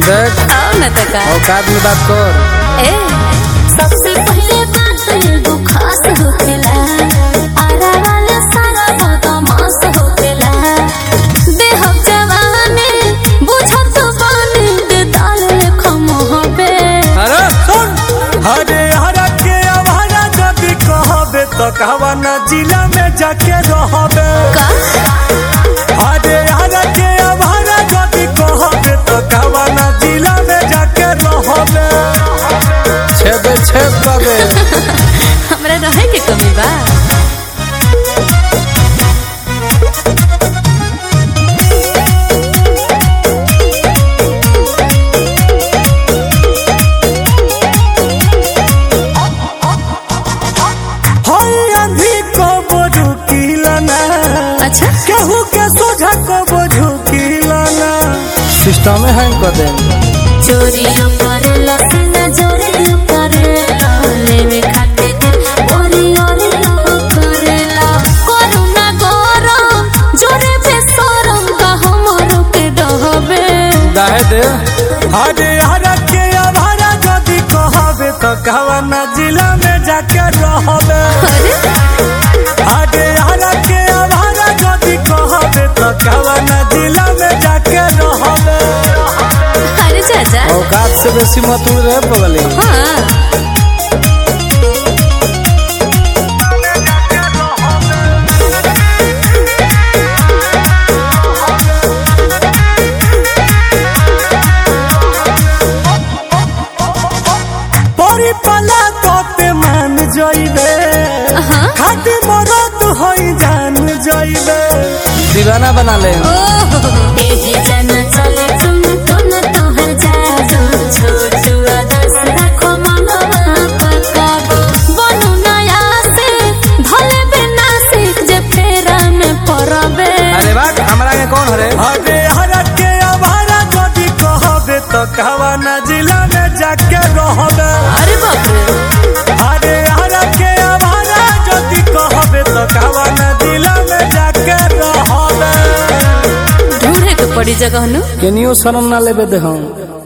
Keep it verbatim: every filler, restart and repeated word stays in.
देख आओ न तो का औकात में बात कर। ए सबसे पहले बात एगो खास होखेला, आरा वाले सारा बदमाश होखेला। देह जवानी बुझत बानी दे दाल लेखा मोहबे। अरे सुन, हरे हरा के आवारा जब कहबे तो कहवा न जिला में जाके रहबे का हरे हरा के आवारा जब कहबे तो कहवा न जिला में जाके रहबे छेद छेद बाबे। हमरा रहे के कमी बा। अच्छा केहू के सोझा कबो झुकिला ना सिस्टम में हैंग कर दे। चोरी करेला सीना जोरी करेला, लेवे खातिर ओरी ओरी करेला। करुणा गरम जोरे बेसरम का हमरो के डहबे। दाहे दे हरे हरा के आवारा जदि कहबे तो कहवा न जिला में जाके रहबे हरे हरा के आवारा जदि कहबे तो कहवा न जिला में जाके रहबे अरे चाचा औकात से बेसी मत उड़ रहे बगली। हाँ परी पला तोते मान जइबे खाती मरद होई जान जइबे दीवाना बना ले। एही जन चले तुम तुम तोहर जादू, छोटू आदर्श रखो मनवा पकाबो। बनू नया से भले बिना से जे फेरा में पड़बे। अरे बात हमरा के कौन हरे? हरे हरा के आवारा जदि कहबे तो कहवा न जिला में जाके रहबे अरे बाप रे हरे हरा के आवारा जदि कहबे तो कहवा न जिला में जाके रहबे ढूंढे के पड़ी जगह नु। केनियो शरम ना लेबे दे हम।